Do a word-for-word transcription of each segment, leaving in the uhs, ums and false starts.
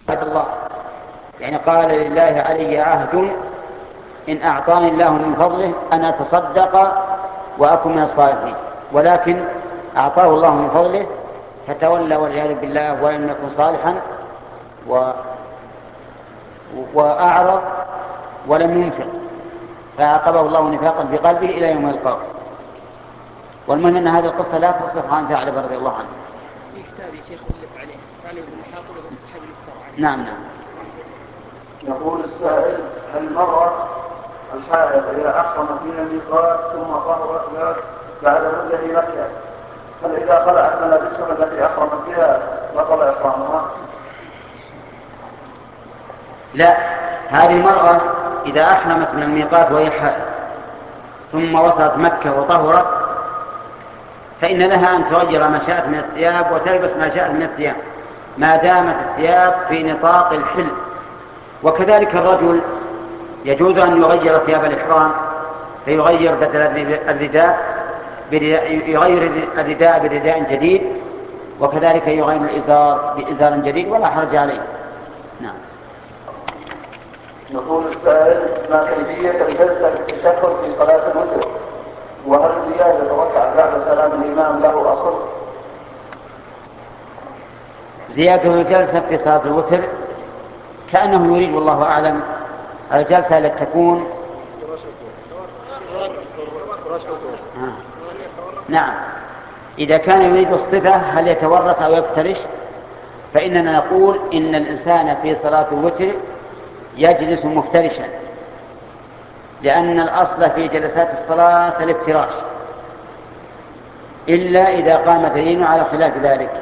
الله، يعني قال لله علي عهد إن أعطاني الله من فضله أن أتصدق وأكون من الصالحين، ولكن أعطاه الله من فضله فتولى والعياذ بالله ولم يكن صالحا و... وأعرض ولم ينفق، فعاقبه الله نفاقا في قلبه إلى يوم يلقاه. والمهم أن هذه القصة لا تصح عن ثعلب رضي الله عنه. يحتاج يا شيخ ألف عليه ثعلب بن حاطب وقصة حديث طبعا. نعم نعم. يقول السائل: المرأة الحائض إذا أحرمت من الميقات ثم طهرت بعد مدة في مكة، هل إذا خلعت ملابسها التي أحرمت بها بطل إحرامها؟ لا، هذه المرأة إذا أحرمت من الميقات وهي حائض ثم وصلت مكة وطهرت فإن لها أن تغير ما شاءت من الثياب وتلبس ما شاءت من الثياب ما دامت الثياب في نطاق الحل. وكذلك الرجل يجوز أن يغير ثياب الإحرام فيغير بدل الرداء يغير الرداء برداء جديد، وكذلك يغير الإزار بإزار جديد ولا حرج عليه. نعم. يقول السائل: ما كيفية الجلسة في التشهد في صلاة الوتر؟ وهل زيادة ركعة بعد سلام الإمام له أصل؟ زيادة الجلسة في صلاة الوتر كأنه يريد والله أعلم الجلسة التي تكون آه. نعم، إذا كان يريد الصفة هل يتورك أو يفترش، فإننا نقول إن الإنسان في صلاة الوتر يجلس مفترشا، لأن الأصل في جلسات الصلاة الافتراش إلا إذا قام دليل على خلاف ذلك.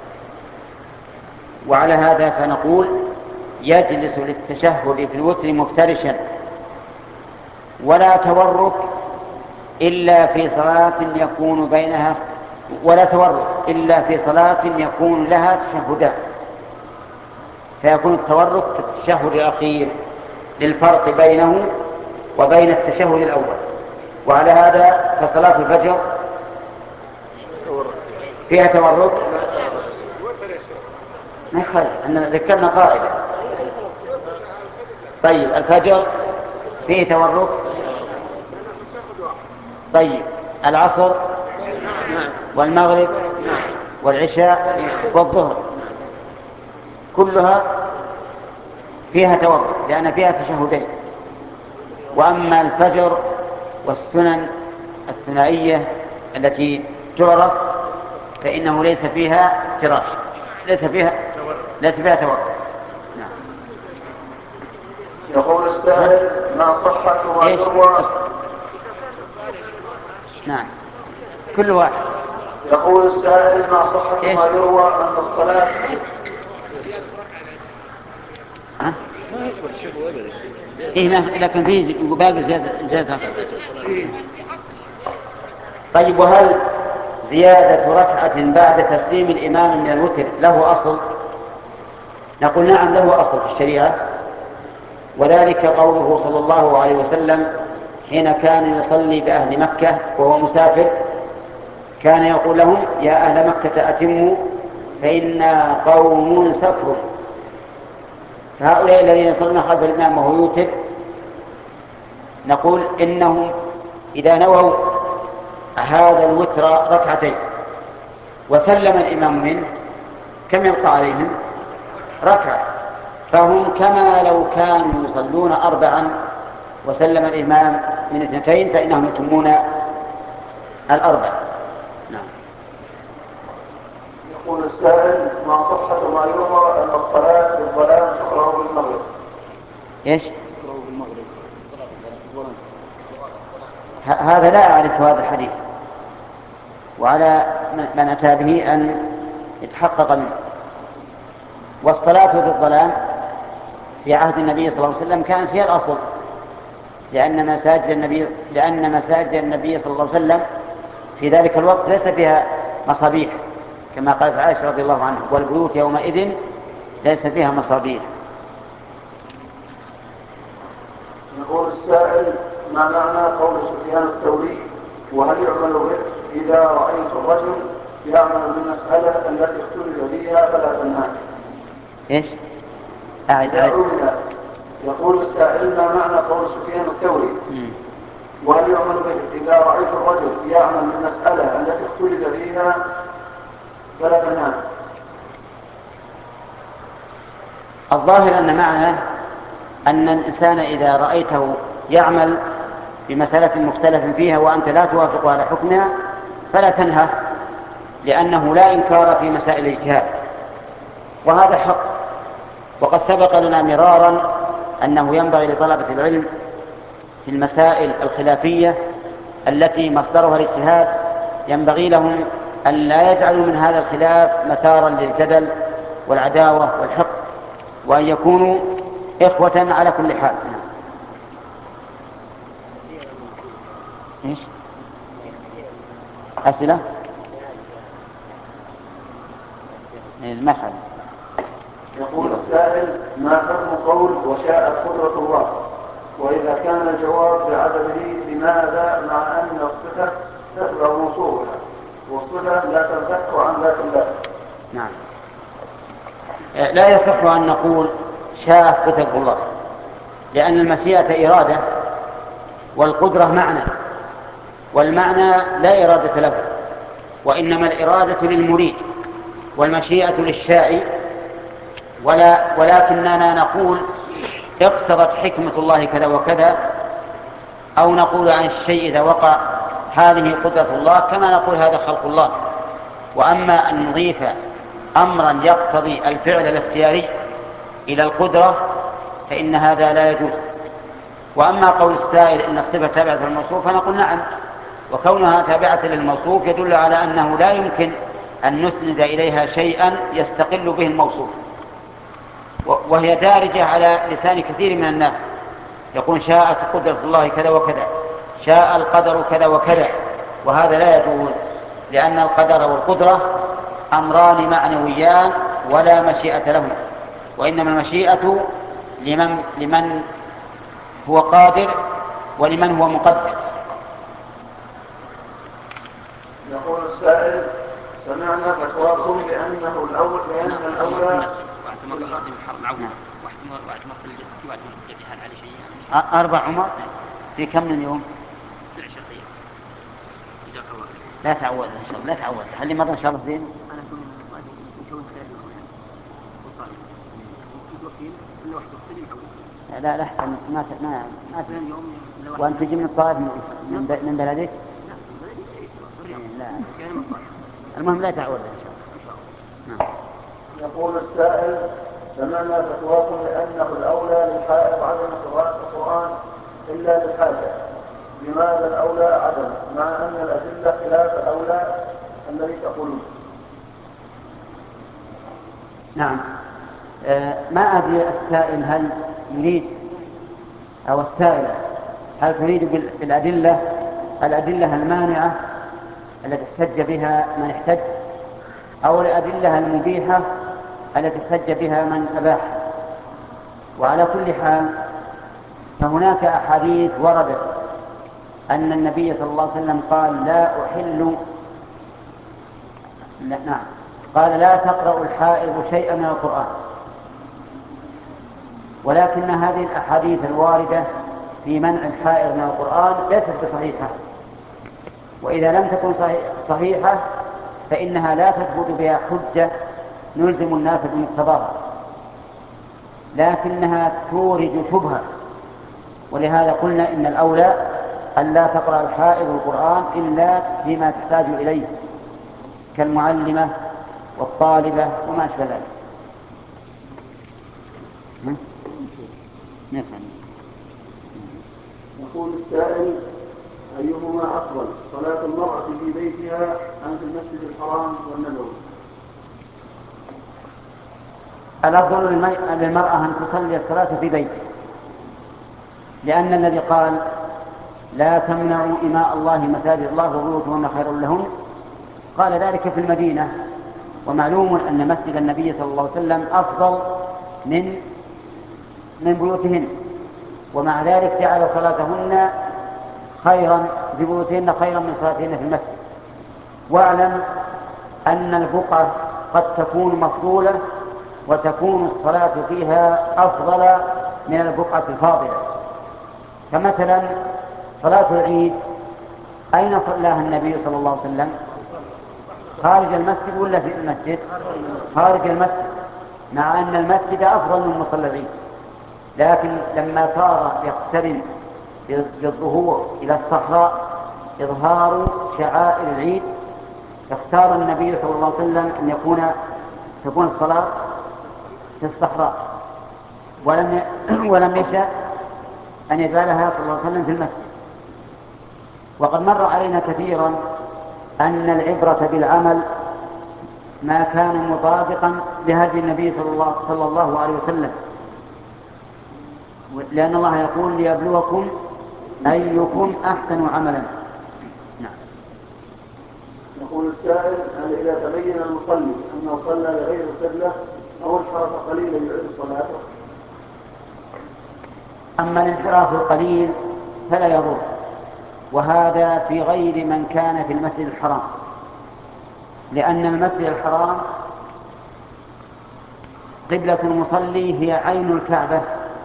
وعلى هذا فنقول يجلس للتشهد في الوتر مفترشا، ولا تورك إلا في صلاة يكون بينها ولا تورك إلا في صلاة يكون لها تشهدان، فيكون التورك في التشهد الأخير للفرق بينه وبين التشهد الأول. وعلى هذا فصلاة الفجر فيها تورك ما يخالف، أننا ذكرنا قاعدة. طيب الفجر فيه تورك. طيب العصر والمغرب والعشاء والظهر كلها فيها تورك لأن فيها تشهدين. وأما الفجر والسنن الثنائية التي تعرف فإنه ليس فيها افتراش، ليس فيها ليس فيها تورك. نعم. يقول السائل: ما صحة ما يروى؟ نعم كل واحد. يقول السائل: ما صحة ما يروى أن الصلاة ها؟ إيه لكن فيه باقي زيادة زيادة. طيب وهل زيادة ركعة بعد تسليم الإمام من الوتر له أصل؟ نقول نعم له أصل في الشريعة، وذلك قوله صلى الله عليه وسلم حين كان يصلي بأهل مكة وهو مسافر كان يقول لهم: يا أهل مكة أتموا فإنا قوم سفر. فهؤلاء الذين يصلون خلف الإمام وهو يوتر نقول إنهم إذا نووا هذا الوتر ركعتين وسلم الإمام منه كم يبقى عليهم؟ ركعة، فهم كما لو كانوا يصلون أربعا وسلم الإمام من اثنتين فإنهم يتمون الأربع. نعم. يقول السائل: ما صحة ما يروى أن الصلاة في الظلام تقرأ بالمغرب؟ إيش؟ هذا لا أعرف هذا الحديث، وعلى من أتى به أن يتحقق منه. والصلاة في الظلام في عهد النبي صلى الله عليه وسلم كانت هي الأصل، لأن مساجد النبي لأن مساجد النبي صلى الله عليه وسلم في ذلك الوقت ليس فيها مصابيح كما قالت عائشة رضي الله عنها: والبيوت يومئذ ليس فيها مصابيح. يقول السائل: ما معنى قول سفيان الثوري: وهل يعمل به إذا رأيت الرجل يعمل بالمسألة التي اختلف فيها فلا تنهاك؟ إيش؟ أعد أعد. يقول السائل ما معنى قول سفيان الثوري وهل يعمل به إذا رأيت الرجل يعمل المسألة التي اختلف فيها فلا تنام؟ الظاهر أن معنى أن الإنسان إذا رأيته يعمل بمسألة مختلف فيها وأنت لا توافق على حكمها فلا تنهى، لأنه لا إنكار في مسائل الاجتهاد، وهذا حق. وقد سبق لنا مرارا أنه ينبغي لطلبة العلم في المسائل الخلافية التي مصدرها الاجتهاد ينبغي لهم أن لا يجعلوا من هذا الخلاف مثارا للجدل والعداوة والحقد، وأن يكونوا إخوة على كل حال. إيش؟ أسئلة؟ المحل. يقول السائل ما حكم قول وشاءت قدرة الله، وإذا كان الجواب بعدمه لماذا مع أن الصفة تتبع موصوفها والصفة لا تنفك عن ذات الله؟ نعم. لا يصح أن نقول شاءت قدرة الله، لأن المشيئة إرادة والقدرة معنى، والمعنى لا إرادة له، وإنما الإرادة للمريد والمشيئة للشاعي. ولا ولكننا نقول اقتضت حكمة الله كذا وكذا، أو نقول عن الشيء إذا وقع هذه قدرة الله، كما نقول هذا خلق الله. وأما أن نضيف أمرا يقتضي الفعل الاختياري إلى القدرة فإن هذا لا يجوز. وأما قول السائل إن الصفة تابعة للموصوف فنقول نعم، وكونها تابعة للموصوف يدل على أنه لا يمكن أن نسند إليها شيئا يستقل به الموصوف، وهي دارجة على لسان كثير من الناس، يقول شاءت قدرة الله كذا وكذا، شاء القدر كذا وكذا، وهذا لا يجوز، لأن القدر والقدرة أمران معنويان ولا مشيئة له، وإنما المشيئة لمن, لمن هو قادر ولمن هو مقدر. يقول السائل سمعنا فتواكم بأنه الأول بأن الأولى أربع عمر في كم من يوم؟ لا تعود إن شاء الله، لا تعود، هل مرة إن شاء الله زين؟ لا لا أحسن ما ما ما وأنت تجي من الطائف من من بلدك؟ لا المهم لا تعود إن شاء الله. يقول السائل سمعنا فتواكم بأنه الأولى للحائض عدم قراءة القرآن إلا للحاجة، لماذا الأولى عدم مع أن الأدلة خلاف الأولى الذي تقولون؟ نعم. آه ما أدري السائل هل يريد أو السائلة هل تريد بالأدلة الأدلة المانعة التي احتج بها من احتج، أو الأدلة المبيحة التي احتج بها من أباح. وعلى كل حال فهناك أحاديث وردت أن النبي صلى الله عليه وسلم قال لا أحل لا نعم قال لا تقرأ الحائض شيئا من القرآن، ولكن هذه الأحاديث الواردة في منع الحائض من القرآن ليست بصحيحة، وإذا لم تكن صحيحة فإنها لا تثبت بها حجة نلزم الناس بمقتضاها، لكنها تورد شبهة. ولهذا قلنا إن الأولى أن لا تقرأ الحائض القرآن إلا فيما تحتاج إليه كالمعلمة والطالبة وما أشبه ذلك. يقول السائل أيهما أفضل صلاة المرأة في بيتها أم في المسجد الحرام والنبوي؟ الأفضل للمرأة أن تصلي الصلاة في بيتها، لأن الذي قال لا تمنعوا إماء الله مساجد الله وبيوتهن خير لهن قال ذلك في المدينة، ومعلوم أن مسجد النبي صلى الله عليه وسلم أفضل من من بيوتهن، ومع ذلك جعل صلاتهن خيرا في بيوتهن خيرا من صلاتهن في المسجد. واعلم أن البقعة قد تكون مفضولة وتكون الصلاة فيها أفضل من البقعة الفاضلة. فمثلا صلاة العيد أين صلاها النبي صلى الله عليه وسلم؟ خارج المسجد ولا في المسجد؟ خارج المسجد، مع أن المسجد أفضل من مصلى العيد، لكن لما صار يقترن بالظهور إلى الصحراء إظهار شعائر العيد اختار النبي صلى الله عليه وسلم أن يكون تكون الصلاة في الصحراء، ولم ولم يشأ أن يجعلها صلى الله عليه وسلم في المسجد. وقد مر علينا كثيرا أن العبرة بالعمل ما كان مطابقا لهدي النبي صلى الله, صلى الله عليه وسلم، لأن الله يقول ليبلوكم أيكم أحسن عملا. نعم. يقول السائل: هل إذا تبين المصلي أنه صلى لغير القبلة أو انحرف قليلا يعيد صلاته؟ أما الانحراف القليل فلا يضر، وهذا في غير من كان في المسجد الحرام، لأن المسجد الحرام قبلة المصلي هي عين الكعبة،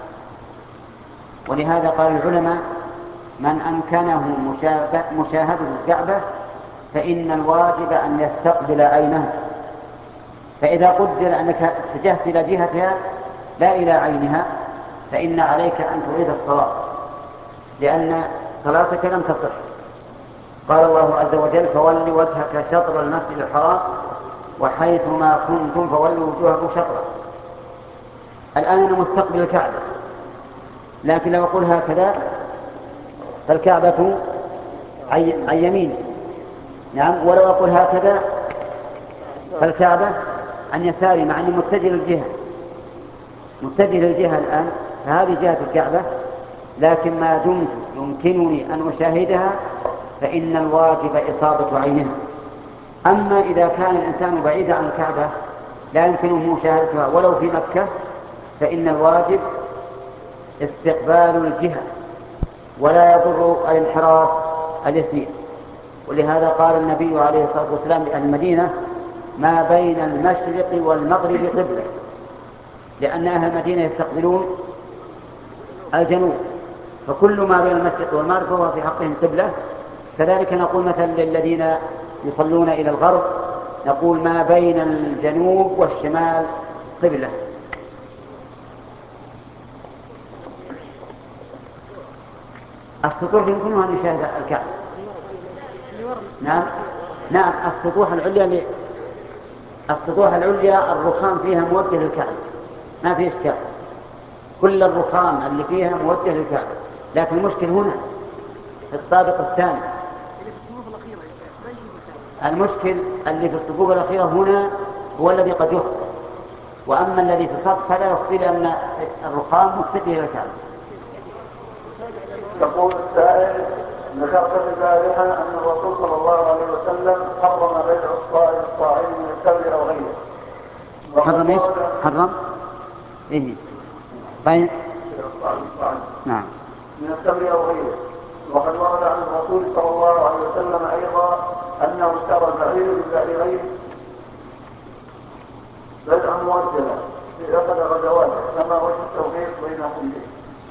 ولهذا قال العلماء: من أمكنه مشاهدة الكعبة فإن الواجب أن يستقبل عينها. فإذا قدر أنك اتجهت إلى جهتها لا إلى عينها فإن عليك أن تعيد الصلاة، لأن صلاتك لم تصح. قال الله عز وجل: فول وجهك شطر المسجد الحرام وحيث ما كنتم فولوا وجوهكم شطره. الآن أنا مستقبل الكعبة، لكن لو أقول هكذا فالكعبة عن يميني، نعم، ولو أقول هكذا فالكعبة عن يساري، مع أني متجه للجهة متجه للجهة الآن، فهذه جهة الكعبة، لكن ما دمت يمكنني أن أشاهدها فإن الواجب إصابة عينها. أما إذا كان الإنسان بعيدا عن الكعبة لا يمكنه مشاهدتها ولو في مكة فإن الواجب استقبال الجهة، ولا يضر الانحراف اليسير. ولهذا قال النبي عليه الصلاة والسلام لأهل المدينة: ما بين المشرق والمغرب قبلة، لأن أهل المدينة يستقبلون الجنوب، فكل ما بين المشرق والمغرب فهو في حقهم قبلة. كذلك نقول مثلا للذين يصلون إلى الغرب نقول ما بين الجنوب والشمال قبلة. السطوح يمكنها أن يشاهد الكعبة. نعم نعم السطوح العليا ل... السطوح العليا الرخام فيها موجه للكعبة، ما في إشكال، كل الرخام اللي فيها موجه للكعبة، لكن المشكل هنا في الطابق الثاني. المشكل اللي في الصفوف الأخيرة هنا هو الذي قد يخطئ، وأما الذي في الصف فلا يخطئ لأن الرخام متجه إلى الكعبة. يقول السائل: ذكرت في البارحة أن الرسول صلى الله عليه وسلم حرم بيع الصائم الصاعد من التمر أو غيره. حرم ايش؟ حرم؟ ايه؟ بيع نعم من التمر أو غيره. وقد ورد عن الرسول صلى الله عليه وسلم أيضا أنه اشترى البعير بالبعيرين بيعا مؤجلا في أحد غزواته، فما وجه التوفيق بينهم به؟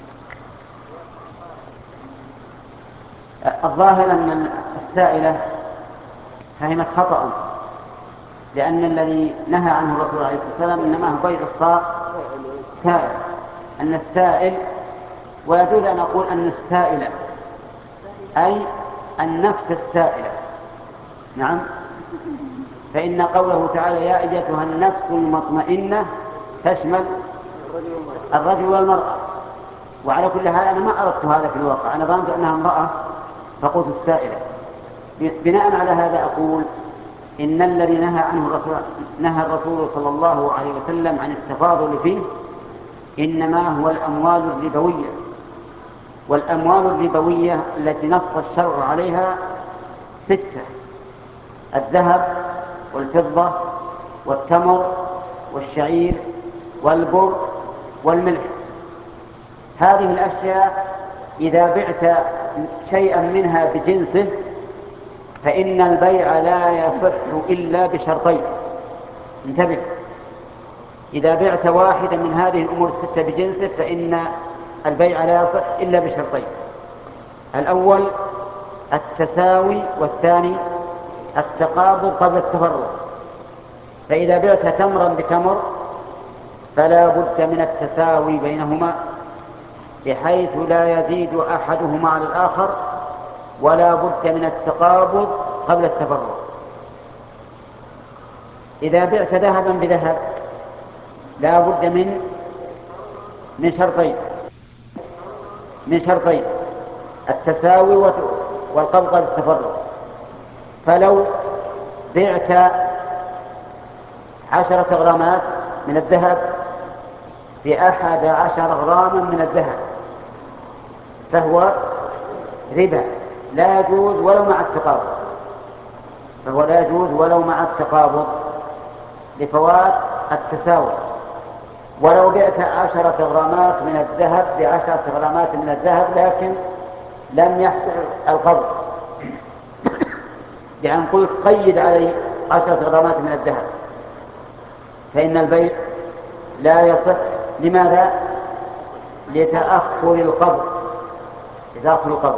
الظاهر أن السائلة فهمت خطأ، لأن الذي نهى عنه الرسول عليه الصلاة والسلام إنما هو بيع الصاع سائل، أن السائل، ويجوز أن أقول أن السائلة أي النفس السائلة. نعم، فإن قوله تعالى: يا أيتها النفس المطمئنة تشمل الرجل والمرأة. وعلى كل حال أنا ما أردت هذا في الواقع، أنا ظننت أنها امرأة فقلت السائلة. بناء على هذا أقول إن الذي نهى عنه الرسول نهى الرسول صلى الله عليه وسلم عن التفاضل فيه إنما هو الأموال الربوية، والأموال الربوية التي نص الشرع عليها ستة: الذهب والفضة والتمر والشعير والبر والملح. هذه الأشياء إذا بعت شيئا منها بجنسه فإن البيع لا يصح إلا بشرطين. انتبه: إذا بعت واحدا من هذه الأمور الستة بجنسه فإن البيع لا يصح إلا بشرطين: الأول التساوي، والثاني التقابض قبل التفرق. فإذا بعت تمرا بتمر فلا بد من التساوي بينهما بحيث لا يزيد أحدهما على الآخر، ولا بد من التقابض قبل التفرق. إذا بعت ذهبا بذهب لا بد من من شرطين من شرطين التساوي والقبض قبل التفرق. فلو بعت عشرة غرامات من الذهب بأحد عشر غراما من الذهب فهو ربا لا يجوز ولو مع التقابض فهو لا يجوز ولو مع التقابض لفوات التساوي. ولو بعت عشرة غرامات من الذهب بعشرة غرامات من الذهب لكن لم يحصل القبض، يعني قلت قيد علي عشرة غرامات من الذهب، فإن البيع لا يصح. لماذا؟ لتأخر القبض لتأخر القبض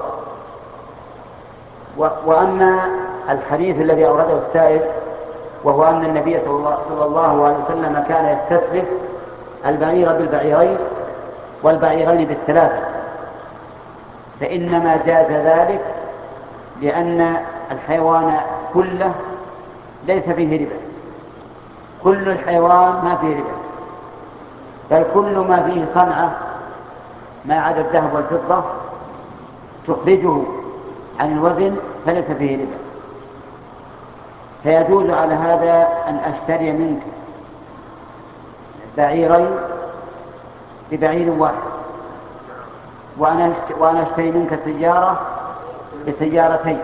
و... وأما الحديث الذي أورده السائل وهو أن النبي صلى الله عليه وسلم كان يستسلف البعير بالبعيرين والبعيرين بالثلاثة، فإنما جاز ذلك لأن الحيوان كله ليس فيه ربا، كل الحيوان ما فيه ربا، بل كل ما فيه صنعة ما عدا الذهب والفضة تخرجه عن الوزن فليس فيه ربا. فيجوز على هذا أن أشتري منك بعيرين ببعير واحد، وأنا أشتري منك سيارة بسيارتين،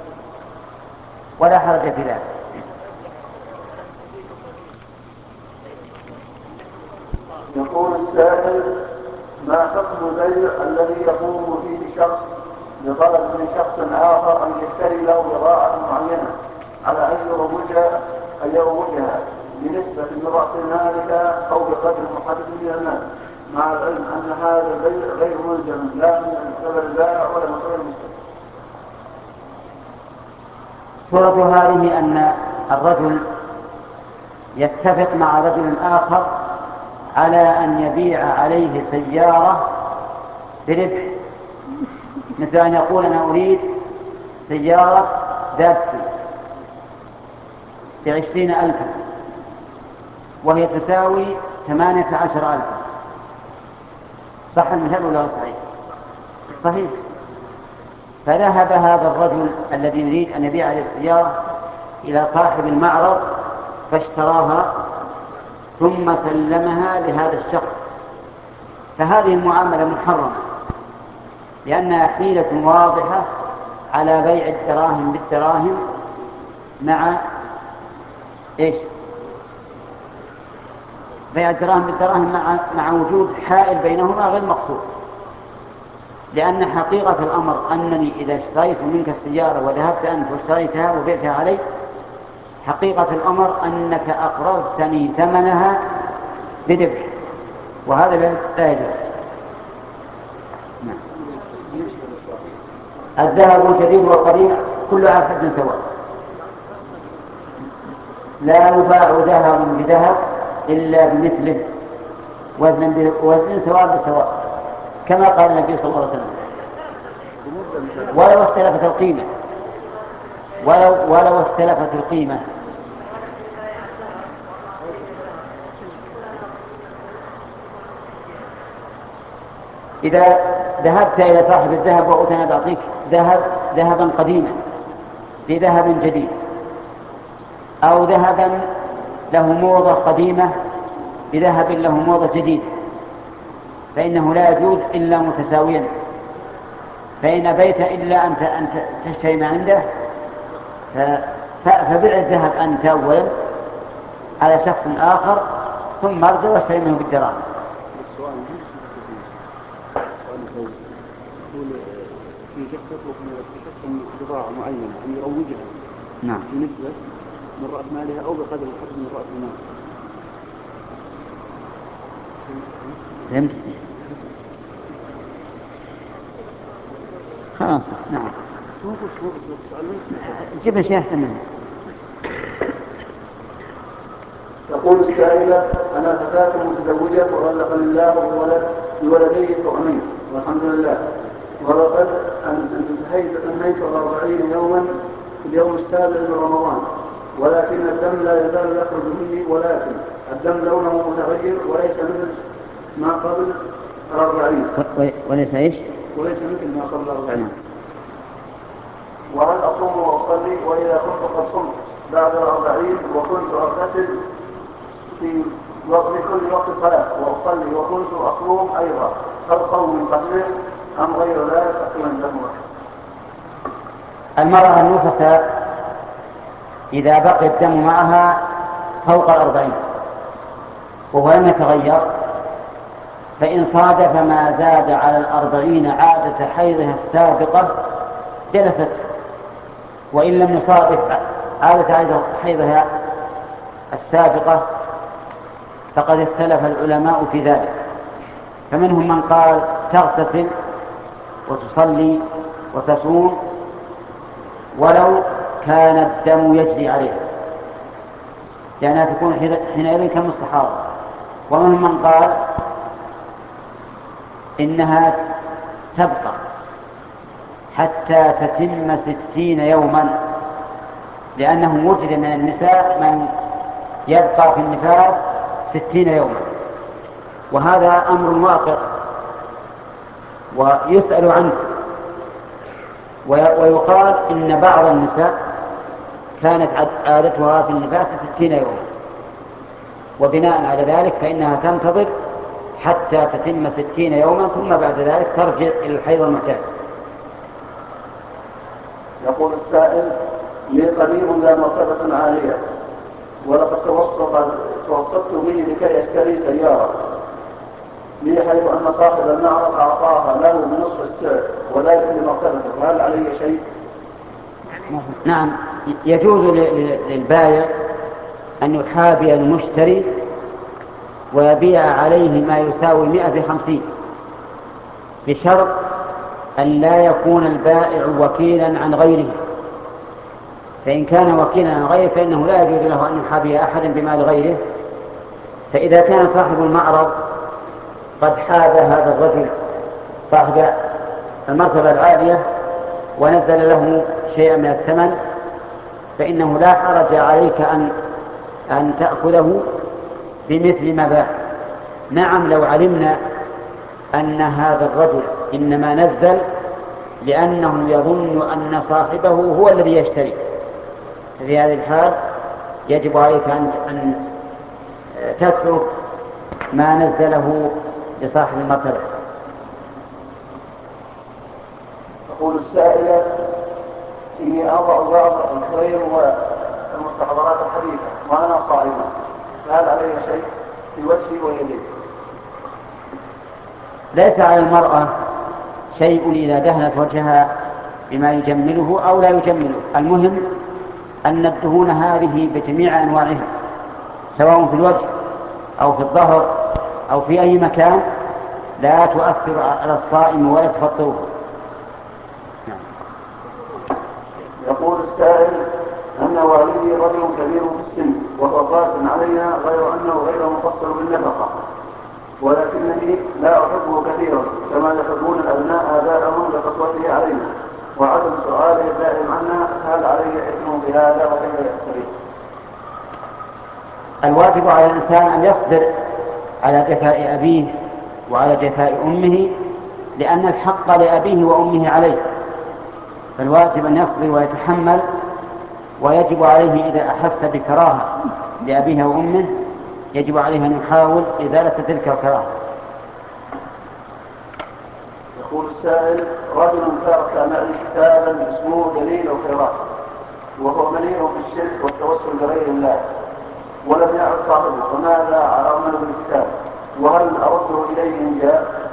ولا حرج في ذلك. يقول السائل: ما حكم البيع الذي يقوم فيه شخص بطلب من شخص آخر أن يشتري له بضاعة معينة على أن يروجها أن يروجها بنسبة من رأس مالك أو بقدر محدد من المال، مع العلم أن هذا البيع غير ملزم لا من قبل البائع ولا من قبل المشتري؟ صورة هذه أن الرجل يتفق مع رجل آخر على أن يبيع عليه سيارة بربح، مثل أن يقول: أنا أريد سيارة دابسي بعشرين ألفا وهي تساوي ثمانية عشر ألفا. صح المثال ولا صحيح؟ صحيح. فذهب هذا الرجل الذي يريد أن يبيع عليه السيارة إلى صاحب المعرض فاشتراها ثم سلمها لهذا الشخص، فهذه المعاملة محرمة لأنها حيلة واضحة على بيع الدراهم بالدراهم مع إيش؟ بيع الدراهم بالدراهم مع, مع وجود حائل بينهما غير مقصود. لأن حقيقة الأمر أنني إذا اشتريت منك السيارة وذهبت أنت واشتريتها وبعتها علي، حقيقة الأمر أنك أقرضتني ثمنها بربح، وهذا لا يجوز. الذهب الجديد والقديم كل على حد سواء، لا يباع ذهب بذهب إلا بمثله وزن بوزن سواء بسواء، كما قال النبي صلى الله عليه وسلم: ولو اختلفت القيمة ولو, ولو اختلفت القيمة. إذا ذهبت إلى صاحب الذهب وقلت: أنا بعطيك ذهب ذهبا قديما بذهب جديد، أو ذهبا له موضة قديمة بذهب له موضة جديدة، فإنه لا يجوز إلا متساويا. فإن أبيت إلا أن تشتري ما عنده فبع الذهب أنت أولا على شخص آخر ثم ارجع واشتري منه بالدراهم. في شخص يطلب من شخص بضاعة معينة أن يروجها نعم بنسبة من رأس مالها أو بقدر الحد من رأس المال، فهمت؟ خلاص بس نعم. جيب شيء أحسن منه. تقول السائلة: أنا فتاة متزوجة ورزقني الله بولد بولدي توأمين والحمد لله، ولقد انتهيت انهيت الأربعين يوما في اليوم السابع من رمضان، ولكن الدم لا يزال يخرج مني، ولكن الدم لونه متغير وليس مثل ما قبل الأربعين. وليس ايش؟ وليس مثل ما قبل الأربعين. وهل أصوم وأصلي؟ وإذا كنت قد صمت بعد الأربعين وكنت أغتسل في كل وقت صلاة وأصلي وكنت أصوم أيضا، هل صوم صحيح أم غير ذلك؟ أقيم له. المرأة النفساء إذا بقي الدم معها فوق الأربعين وهو لم يتغير، فإن صادف ما زاد على الأربعين عادة حيضها السابقة جلست، وإن لم يصادف عادة حيضها السابقة فقد اختلف العلماء في ذلك، فمنهم من قال تغتسل وتصلي وتصوم ولو كان الدم يجري عليها، لأنها تكون حينئذ كالمستحاضة، ومنهم من قال إنها تبقى حتى تتم ستين يوما، لأنه وجد من النساء من يبقى في النفاس ستين يوما، وهذا أمر واقع ويسأل عنه، ويقال إن بعض النساء كانت عادتها في النفاس ستين يوما، وبناء على ذلك فإنها تنتظر حتى تتم ستين يوما ثم بعد ذلك ترجع إلى الحيض المعتاد. يقول السائل: لي قريب ذا مرتبة عالية ولقد توسطت به لكي يشتري سيارة لي، حيث أن صاحب المعرض أعطاها له بنصف السعر وذلك لمرتبته، وهل عليه شيء؟ نعم، يجوز للبائع أن يحابي المشتري ويبيع عليه ما يساوي مئة بخمسين، بشرط أن لا يكون البائع وكيلا عن غيره، فإن كان وكيلا عن غيره فإنه لا يجوز له أن يحابي أحدا بمال غيره. فإذا كان صاحب المعرض قد حاب هذا الرجل صاحب المرتبة العالية ونزل له شيئا من الثمن، فإنه لا حرج عليك أن أن تأخذه بمثل ما باع. نعم، لو علمنا أن هذا الرجل إنما نزل لأنه يظن أن صاحبه هو الذي يشتري، في هذه الحال يجب عليك أن تترك ما نزله لصاحب المرتبة. تقول السائلة: إني أضع بعض الخير والمستحضرات الحديثة وأنا صائمة، فهل علي شيء في وجهي ويدي؟ ليس على المرأة شيء إذا دهنت وجهها بما يجمله أو لا يجمله، المهم أن الدهون هذه بجميع أنواعها سواء في الوجه أو في الظهر أو في أي مكان لا تؤثر على الصائم ولا تفطره. يقول السائل: أن والدي رجل كبير في السن وهو قاس علينا، غير أنه غير مقصر بالنفقة، ولكنني لا أحبه كثيرا كما يحبون الأبناء آباءهم لقسوته علينا وعدم سؤاله الدائم عنا، هل علي إثم بهذا وكيف يستفيد؟ الواجب على الإنسان أن يصبر على جفاء أبيه وعلى جفاء أمه، لأن الحق لأبيه وأمه عليه، فالواجب أن يصبر ويتحمل، ويجب عليه إذا أحس بكراهة لأبيه وأمه يجب عليه أن يحاول إزالة تلك الكراهة. يقول السائل: رجل ترك معي كتابا اسمه دليل الخيرات وهو مليء بالشرك والتوسل بغير الله ولم يعد صاحبه، فماذا أعمل بالكتاب؟ وهل أرده إليه إن جاء؟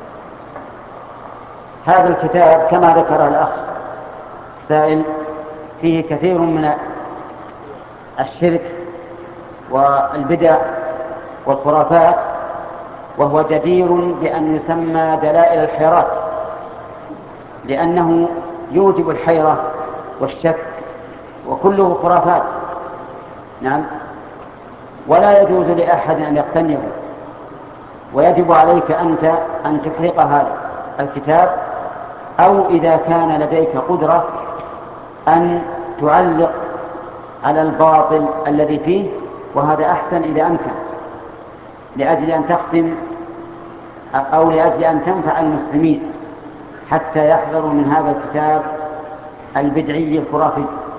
هذا الكتاب كما ذكر الأخ السائل فيه كثير من الشرك والبدع والخرافات، وهو جدير بأن يسمى دلائل الحيرات، لأنه يوجب الحيرة والشك وكله خرافات. نعم. ولا يجوز لأحد أن يقتنعه، ويجب عليك أنت أن تحرق هذا الكتاب، أو إذا كان لديك قدرة أن تعلق على الباطل الذي فيه، وهذا أحسن إذا أمكن، لأجل أن تختم أو لأجل أن تنفع المسلمين حتى يحذروا من هذا الكتاب البدعي الخرافي.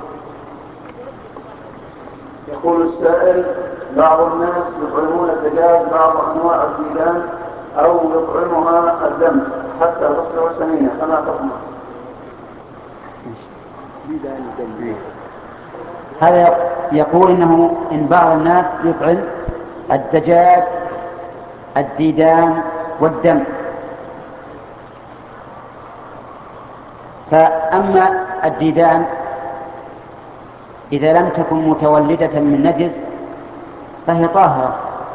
يقول السائل: بعض الناس يطعمون الدجاج بعض أنواع الديدان أو يطعمها الدم حتى تصبح سمينة، فما حكمه؟ هذا يقول إنه إن بعض الناس يطعم الدجاج الديدان والدم. فأما الديدان إذا لم تكن متولدة من نجس فهي طاهرة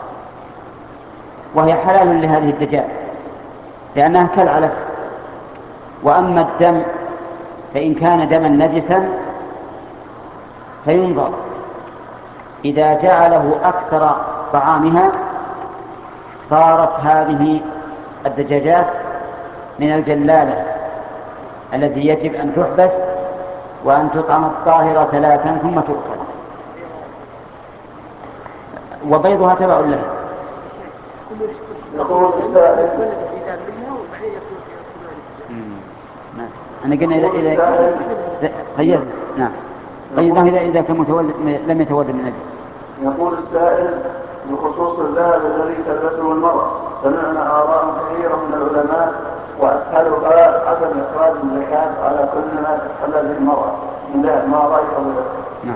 وهي حلال لهذه الدجاج لأنها كالعلف. وأما الدم فإن كان دما نجسا فينظر إذا جعله أكثر طعامها صارت هذه الدجاجات من الجلالة التي يجب أن تحبس وأن تطعم الطاهرة ثلاثا ثم تؤكل، وبيضها تبع له. يقول السائل: أنا قلنا إذا إذا غيرنا نعم قيدناه إذا إذا كان متولد لم يتولد من أجل. يقول السائل: بخصوص الذهب الذي تلبسه المرأة، سمعنا آراء كثيرة من العلماء وأسهلها عدم إخراج الزكاة على كل ما تحل به المرأة من ذهب، ما رأيك بذلك؟ نعم.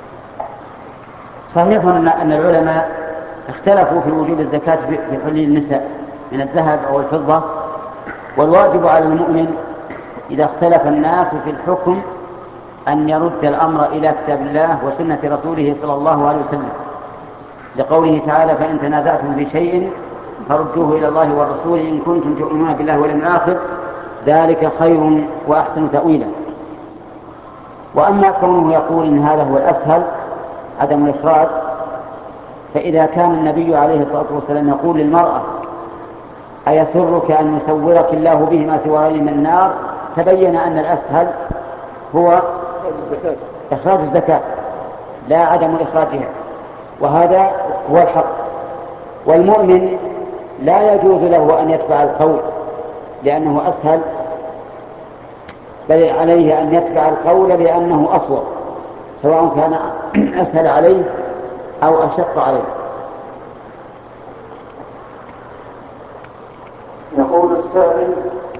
صحيح أن العلماء اختلفوا في وجوب الزكاة في حلي النساء من الذهب أو الفضة، والواجب على المؤمن إذا اختلف الناس في الحكم أن يرد الأمر إلى كتاب الله وسنة رسوله صلى الله عليه وسلم، لقوله تعالى: فإن تنازعتم في شيء فردوه إلى الله والرسول إن كنتم تؤمنون بالله واليوم الآخر ذلك خير وأحسن تأويلا. وأما كونه يقول إن هذا هو الأسهل عدم الإخراج، فإذا كان النبي عليه الصلاة والسلام يقول للمرأة: أيسرك أن يسورك الله بهما سواري من النار، تبين أن الأسهل هو إخراج الزكاة لا عدم إخراجها، وهذا هو الحق. والمؤمن لا يجوز له أن يتبع القول لأنه أسهل، بل عليه أن يتبع القول لأنه أصوب، سواء كان أسهل عليه أو أشق عليه. يقول السائل: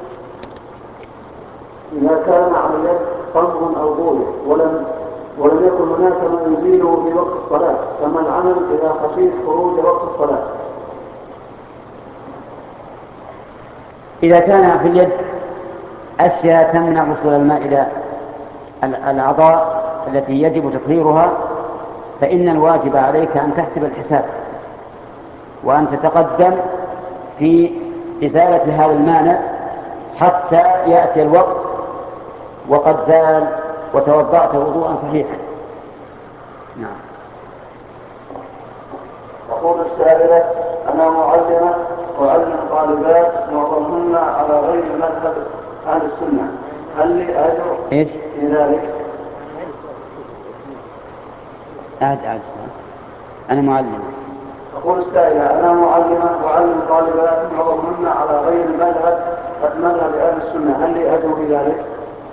إذا كان على اليد صمغ أو بول ولم ولم يكن هناك ما يزيله في وقت الصلاة، فما العمل إذا خشيت خروج وقت الصلاة؟ إذا كان في اليد أشياء تمنع وصول الماء إلى الأعضاء التي يجب تطهيرها، فإن الواجب عليك أن تحسب الحساب وأن تتقدم في إزالة هذا المانع حتى يأتي الوقت وقد زال وتوضأت وضوءا صحيحا. نعم. تقول السائلة: أنا معلمة أعلم طالبات معظمهن على غير مذهب أهل السنة، هل لي أجر إيش؟ في ذلك؟ أعد أعد أنا معلمة. تقول السائلة: أنا معلمة أعلم طالبات معظمهن على غير مذهب مذهب أهل السنة، هل لي أجر في ذلك؟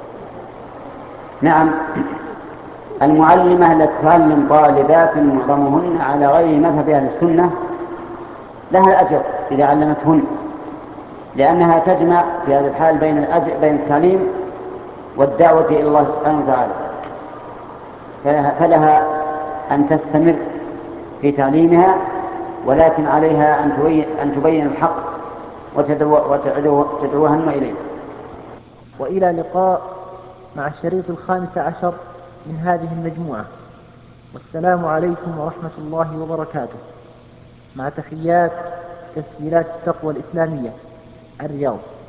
نعم، المعلمة التي تعلم طالبات معظمهن على غير مذهب أهل السنة لها أجر إذا علمتهن، لأنها تجمع في هذا الحال بين الأجر بين التعليم والدعوة إلى الله سبحانه وتعالى، فلها, فلها أن تستمر في تعليمها، ولكن عليها أن تبين, أن تبين الحق وتدعوهن إليه. وإلى لقاء مع الشريط الخامس عشر من هذه المجموعة، والسلام عليكم ورحمة الله وبركاته، مع تحيات تسجيلات التقوى الإسلامية، الرياض.